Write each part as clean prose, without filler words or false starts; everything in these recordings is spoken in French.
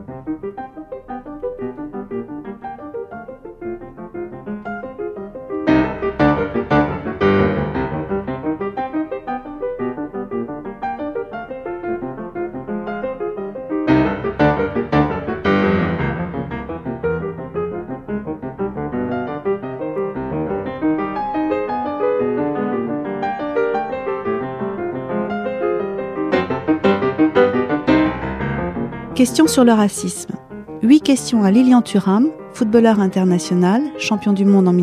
Question sur le racisme. 8 questions à Lilian Thuram, footballeur international, champion du monde en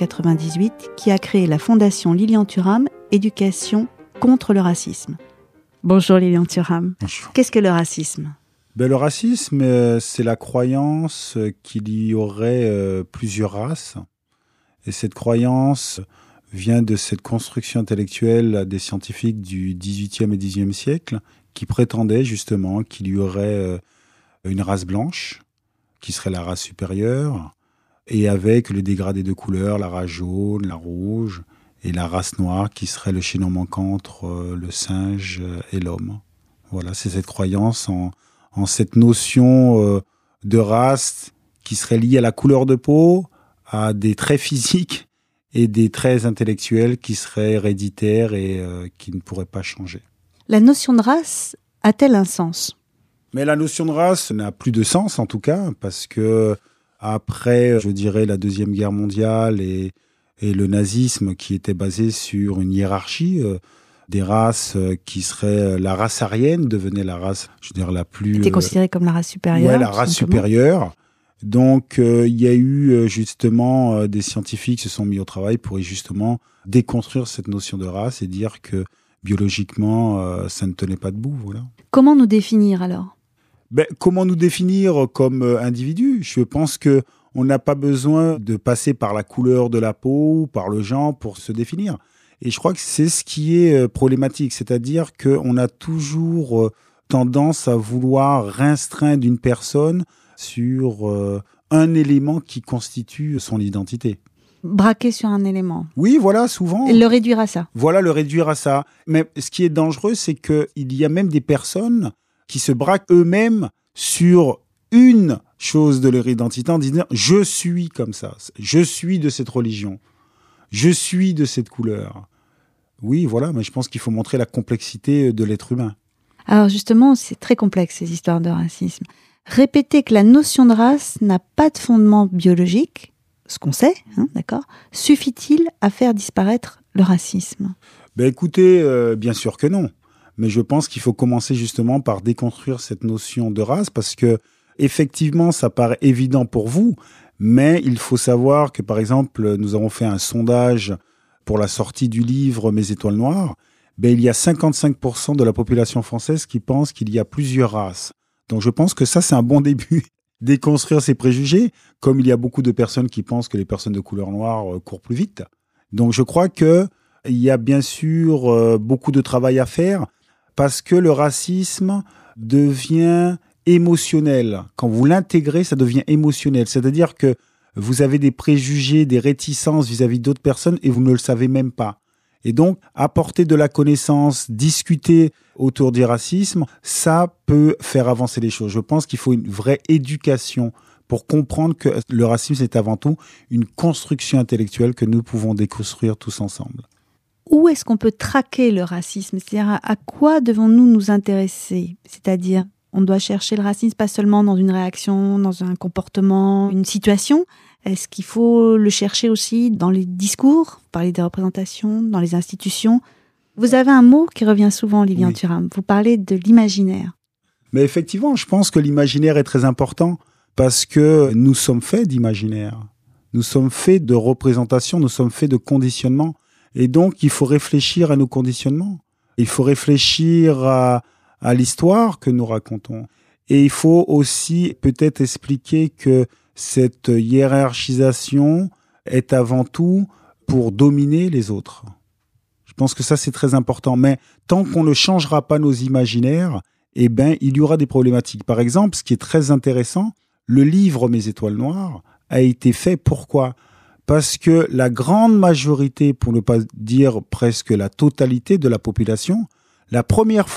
1998, qui a créé la fondation Lilian Thuram, éducation contre le racisme. Bonjour Lilian Thuram. Bonjour. Qu'est-ce que le racisme ? Le racisme, c'est la croyance qu'il y aurait plusieurs races. Et cette croyance vient de cette construction intellectuelle des scientifiques du XVIIIe et XIXe siècle qui prétendaient justement qu'il y aurait une race blanche, qui serait la race supérieure, et avec le dégradé de couleurs, la race jaune, la rouge, et la race noire, qui serait le chaînon manquant entre le singe et l'homme. Voilà, c'est cette croyance en cette notion de race qui serait liée à la couleur de peau, à des traits physiques et des traits intellectuels qui seraient héréditaires et qui ne pourraient pas changer. La notion de race a-t-elle un sens ? Mais la notion de race n'a plus de sens, en tout cas, parce que après, je dirais, la Deuxième Guerre mondiale et le nazisme qui était basé sur une hiérarchie, des races qui seraient... La race aryenne devenait la race, je veux dire, la plus... Était considérée comme la race supérieure. Oui, la race supérieure. Donc, il y a eu justement des scientifiques qui se sont mis au travail pour justement déconstruire cette notion de race et dire que biologiquement, ça ne tenait pas debout. Voilà. Comment nous définir alors ? Comment nous définir comme individu ? Je pense qu'on n'a pas besoin de passer par la couleur de la peau ou par le genre pour se définir. Et je crois que c'est ce qui est problématique, c'est-à-dire qu'on a toujours tendance à vouloir restreindre une personne sur un élément qui constitue son identité. Braquer sur un élément. Oui, voilà, souvent. Et le réduire à ça. Voilà, le réduire à ça. Mais ce qui est dangereux, c'est qu'il y a même des personnes qui se braquent eux-mêmes sur une chose de leur identité en disant « je suis comme ça, je suis de cette religion, je suis de cette couleur ». Oui, voilà, mais je pense qu'il faut montrer la complexité de l'être humain. Alors justement, c'est très complexe ces histoires de racisme. Répéter que la notion de race n'a pas de fondement biologique, ce qu'on sait, d'accord, suffit-il à faire disparaître le racisme ? Écoutez, bien sûr que non. Mais je pense qu'il faut commencer justement par déconstruire cette notion de race parce que, effectivement, ça paraît évident pour vous, mais il faut savoir que, par exemple, nous avons fait un sondage pour la sortie du livre Mes étoiles noires. Il y a 55% de la population française qui pense qu'il y a plusieurs races. Donc je pense que ça, c'est un bon début. Déconstruire ces préjugés, comme il y a beaucoup de personnes qui pensent que les personnes de couleur noire courent plus vite. Donc je crois qu'il y a bien sûr beaucoup de travail à faire parce que le racisme devient émotionnel. Quand vous l'intégrez, ça devient émotionnel. C'est-à-dire que vous avez des préjugés, des réticences vis-à-vis d'autres personnes et vous ne le savez même pas. Et donc, apporter de la connaissance, discuter autour du racisme, ça peut faire avancer les choses. Je pense qu'il faut une vraie éducation pour comprendre que le racisme, c'est avant tout une construction intellectuelle que nous pouvons déconstruire tous ensemble. Où est-ce qu'on peut traquer le racisme ? C'est-à-dire, à quoi devons-nous nous intéresser ? C'est-à-dire, on doit chercher le racisme pas seulement dans une réaction, dans un comportement, une situation. Est-ce qu'il faut le chercher aussi dans les discours ? Vous parlez des représentations, dans les institutions. Vous avez un mot qui revient souvent, Lilian Thuram. Vous parlez de l'imaginaire. Mais effectivement, je pense que l'imaginaire est très important parce que nous sommes faits d'imaginaire. Nous sommes faits de représentation, nous sommes faits de conditionnement. Et donc, il faut réfléchir à nos conditionnements. Il faut réfléchir à l'histoire que nous racontons. Et il faut aussi peut-être expliquer que cette hiérarchisation est avant tout pour dominer les autres. Je pense que ça, c'est très important. Mais tant qu'on ne changera pas nos imaginaires, il y aura des problématiques. Par exemple, ce qui est très intéressant, le livre Mes étoiles noires a été fait. Pourquoi ? Parce que la grande majorité, pour ne pas dire presque la totalité de la population, la première fois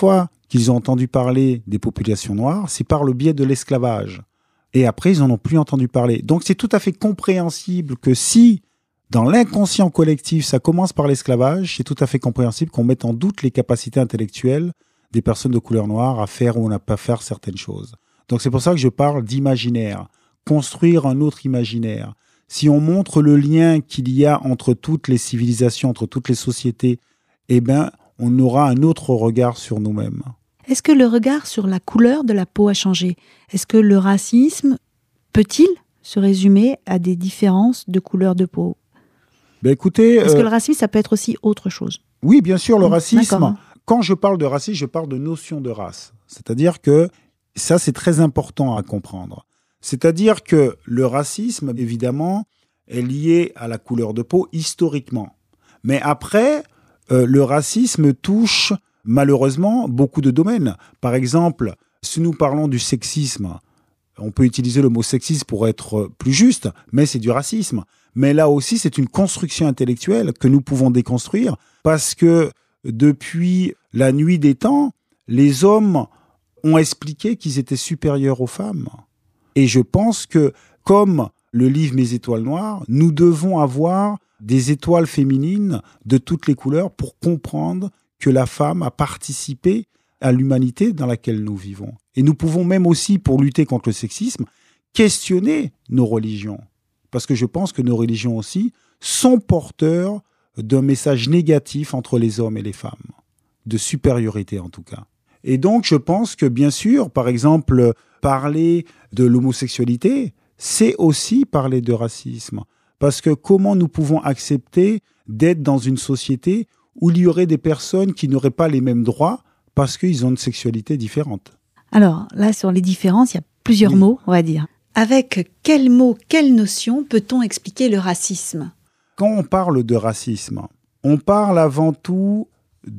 qu'ils ont entendu parler des populations noires, c'est par le biais de l'esclavage. Et après, ils n'en ont plus entendu parler. Donc, c'est tout à fait compréhensible que si, dans l'inconscient collectif, ça commence par l'esclavage, c'est tout à fait compréhensible qu'on mette en doute les capacités intellectuelles des personnes de couleur noire à faire ou à ne pas faire certaines choses. Donc, c'est pour ça que je parle d'imaginaire. Construire un autre imaginaire. Si on montre le lien qu'il y a entre toutes les civilisations, entre toutes les sociétés, eh bien, on aura un autre regard sur nous-mêmes. Est-ce que le regard sur la couleur de la peau a changé? Est-ce que le racisme peut-il se résumer à des différences de couleur de peau? Ben écoutez, est-ce que le racisme, ça peut être aussi autre chose? Oui, bien sûr, le racisme. D'accord. Quand je parle de racisme, je parle de notion de race. C'est-à-dire que ça, c'est très important à comprendre. C'est-à-dire que le racisme, évidemment, est lié à la couleur de peau historiquement. Mais après, le racisme touche malheureusement beaucoup de domaines. Par exemple, si nous parlons du sexisme, on peut utiliser le mot sexisme pour être plus juste, mais c'est du racisme. Mais là aussi, c'est une construction intellectuelle que nous pouvons déconstruire parce que depuis la nuit des temps, les hommes ont expliqué qu'ils étaient supérieurs aux femmes. Et je pense que, comme le livre Mes étoiles noires, nous devons avoir des étoiles féminines de toutes les couleurs pour comprendre que la femme a participé à l'humanité dans laquelle nous vivons. Et nous pouvons même aussi, pour lutter contre le sexisme, questionner nos religions. Parce que je pense que nos religions aussi sont porteurs d'un message négatif entre les hommes et les femmes, de supériorité en tout cas. Et donc je pense que bien sûr, par exemple, parler de l'homosexualité, c'est aussi parler de racisme. Parce que comment nous pouvons accepter d'être dans une société où il y aurait des personnes qui n'auraient pas les mêmes droits parce qu'ils ont une sexualité différente? Alors là, sur les différences, il y a plusieurs mots, on va dire. Avec quels mots, quelles notions peut-on expliquer le racisme? Quand on parle de racisme, on parle avant tout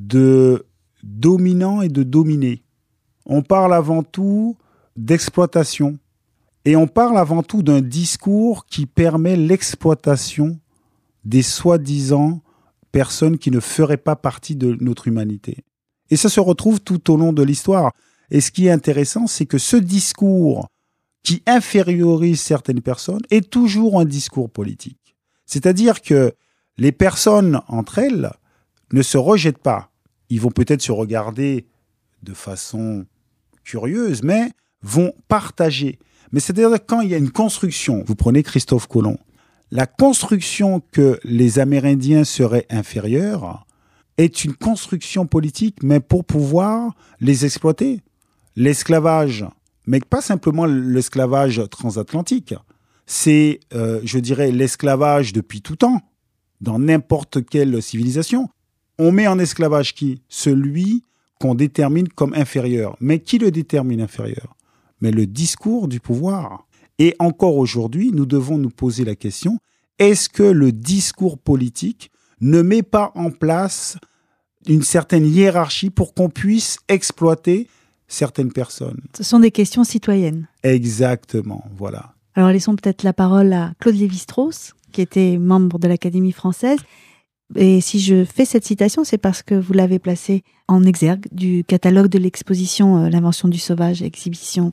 de dominant et de dominé. On parle avant tout d'exploitation. Et on parle avant tout d'un discours qui permet l'exploitation des soi-disant personnes qui ne feraient pas partie de notre humanité. Et ça se retrouve tout au long de l'histoire. Et ce qui est intéressant, c'est que ce discours qui infériorise certaines personnes est toujours un discours politique. C'est-à-dire que les personnes entre elles ne se rejettent pas. Ils vont peut-être se regarder de façon curieuse, mais vont partager. Mais c'est-à-dire que quand il y a une construction, vous prenez Christophe Colomb, la construction que les Amérindiens seraient inférieurs est une construction politique, mais pour pouvoir les exploiter. L'esclavage, mais pas simplement l'esclavage transatlantique, c'est, je dirais, l'esclavage depuis tout temps, dans n'importe quelle civilisation. On met en esclavage qui? Celui qu'on détermine comme inférieur. Mais qui le détermine inférieur? Mais le discours du pouvoir. Et encore aujourd'hui, nous devons nous poser la question, est-ce que le discours politique ne met pas en place une certaine hiérarchie pour qu'on puisse exploiter certaines personnes? Ce sont des questions citoyennes. Exactement, voilà. Alors laissons peut-être la parole à Claude Lévi-Strauss, qui était membre de l'Académie française. Et si je fais cette citation, c'est parce que vous l'avez placée en exergue du catalogue de l'exposition L'invention du sauvage, exhibition.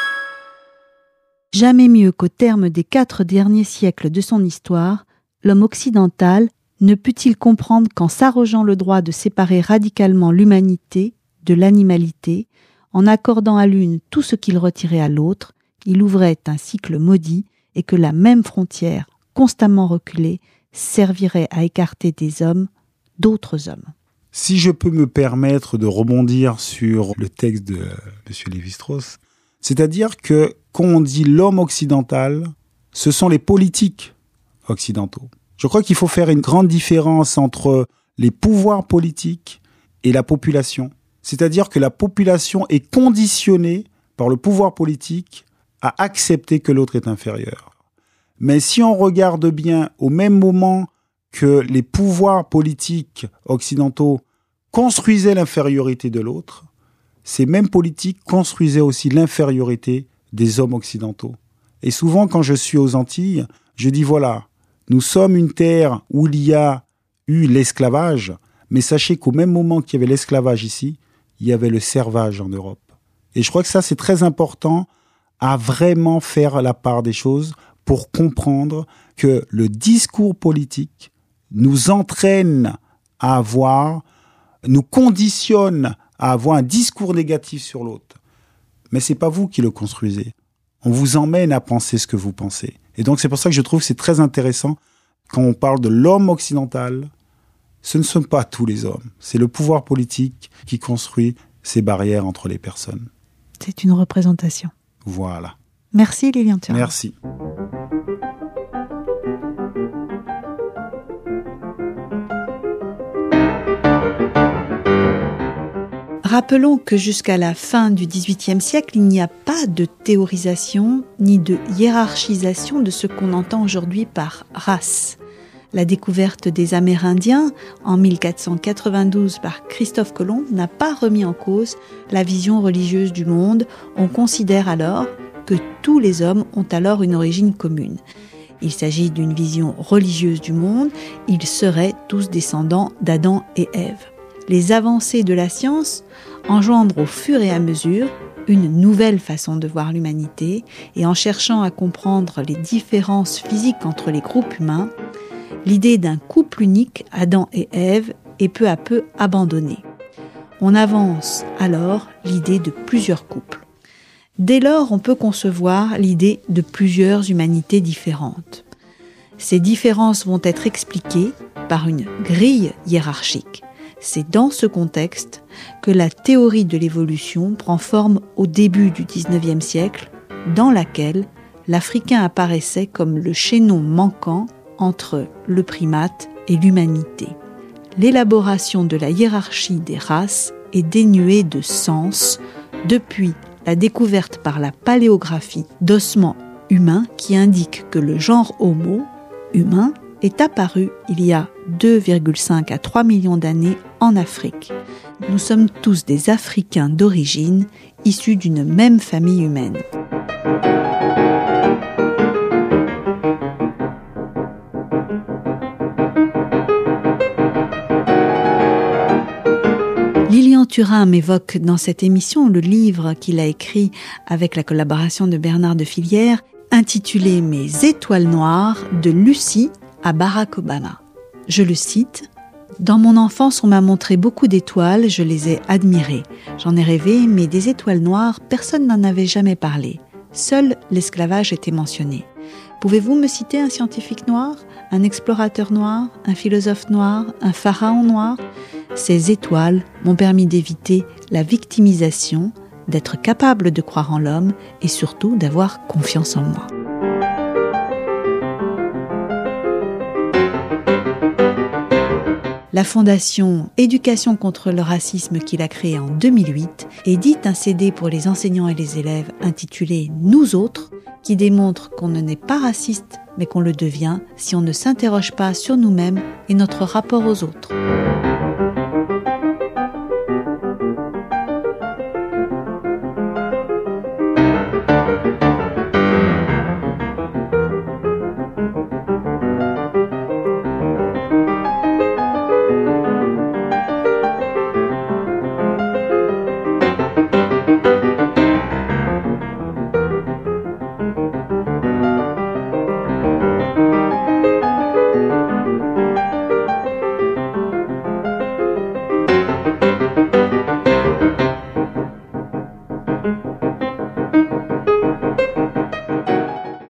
Jamais mieux qu'au terme des 4 derniers siècles de son histoire, l'homme occidental ne put-il comprendre qu'en s'arrogeant le droit de séparer radicalement l'humanité de l'animalité, en accordant à l'une tout ce qu'il retirait à l'autre, il ouvrait un cycle maudit et que la même frontière, constamment reculée, servirait à écarter des hommes d'autres hommes. Si je peux me permettre de rebondir sur le texte de M. Lévi-Strauss, c'est-à-dire que quand on dit l'homme occidental, ce sont les politiques occidentaux. Je crois qu'il faut faire une grande différence entre les pouvoirs politiques et la population. C'est-à-dire que la population est conditionnée par le pouvoir politique à accepter que l'autre est inférieur. Mais si on regarde bien, au même moment que les pouvoirs politiques occidentaux construisaient l'infériorité de l'autre, ces mêmes politiques construisaient aussi l'infériorité des hommes occidentaux. Et souvent, quand je suis aux Antilles, je dis voilà, nous sommes une terre où il y a eu l'esclavage, mais sachez qu'au même moment qu'il y avait l'esclavage ici, il y avait le servage en Europe. Et je crois que ça, c'est très important à vraiment faire la part des choses pour comprendre que le discours politique nous entraîne à nous conditionne à avoir un discours négatif sur l'autre. Mais c'est pas vous qui le construisez. On vous emmène à penser ce que vous pensez. Et donc c'est pour ça que je trouve que c'est très intéressant quand on parle de l'homme occidental. Ce ne sont pas tous les hommes. C'est le pouvoir politique qui construit ces barrières entre les personnes. C'est une représentation. Voilà. Merci Lilian Thuram. Merci. Rappelons que jusqu'à la fin du XVIIIe siècle, il n'y a pas de théorisation ni de hiérarchisation de ce qu'on entend aujourd'hui par race. La découverte des Amérindiens en 1492 par Christophe Colomb n'a pas remis en cause la vision religieuse du monde. On considère alors que tous les hommes ont alors une origine commune. Il s'agit d'une vision religieuse du monde. Ils seraient tous descendants d'Adam et Ève. Les avancées de la science engendrent au fur et à mesure une nouvelle façon de voir l'humanité, et en cherchant à comprendre les différences physiques entre les groupes humains, l'idée d'un couple unique, Adam et Ève, est peu à peu abandonnée. On avance alors l'idée de plusieurs couples. Dès lors, on peut concevoir l'idée de plusieurs humanités différentes. Ces différences vont être expliquées par une grille hiérarchique. C'est dans ce contexte que la théorie de l'évolution prend forme au début du XIXe siècle, dans laquelle l'Africain apparaissait comme le chaînon manquant entre le primate et l'humanité. L'élaboration de la hiérarchie des races est dénuée de sens depuis la découverte par la paléographie d'ossements humains qui indiquent que le genre Homo, humain, est apparu il y a 2,5 à 3 millions d'années en Afrique. Nous sommes tous des Africains d'origine, issus d'une même famille humaine. Lilian Thuram évoque dans cette émission le livre qu'il a écrit avec la collaboration de Bernard de Filière, intitulé « Mes étoiles noires » de Lucie à Barack Obama. Je le cite, « Dans mon enfance, on m'a montré beaucoup d'étoiles, je les ai admirées. J'en ai rêvé, mais des étoiles noires, personne n'en avait jamais parlé. Seul l'esclavage était mentionné. Pouvez-vous me citer un scientifique noir, un explorateur noir, un philosophe noir, un pharaon noir ? Ces étoiles m'ont permis d'éviter la victimisation, d'être capable de croire en l'homme et surtout d'avoir confiance en moi. » La fondation Éducation contre le racisme qu'il a créée en 2008 édite un CD pour les enseignants et les élèves intitulé « Nous autres » qui démontre qu'on ne n'est pas raciste mais qu'on le devient si on ne s'interroge pas sur nous-mêmes et notre rapport aux autres.